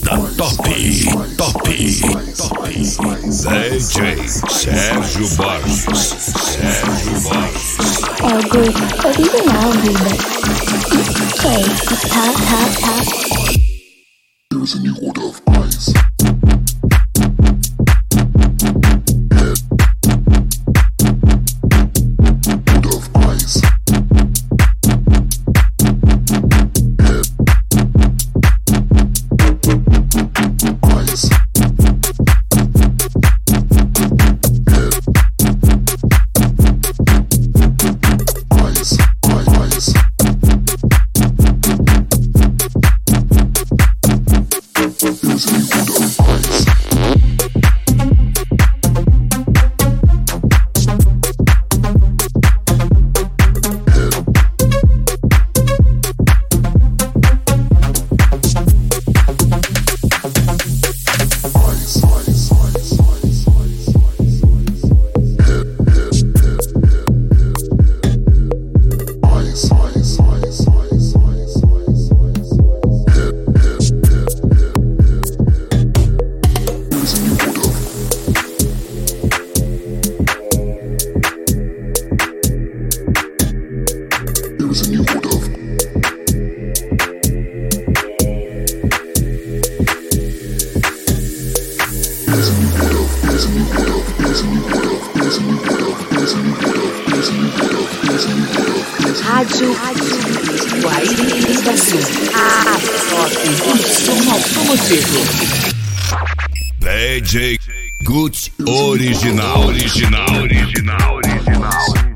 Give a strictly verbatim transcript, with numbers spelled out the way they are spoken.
da Top, Top, Top. D J Sérgio Borges, Sérgio Borges. Oh, good. But even now, Ruben. Okay, tap, tap, tap. There is a new order of eyes. Rádio quarenta Estação. A Top do som automotivo. D J Gucci original, original, original, original.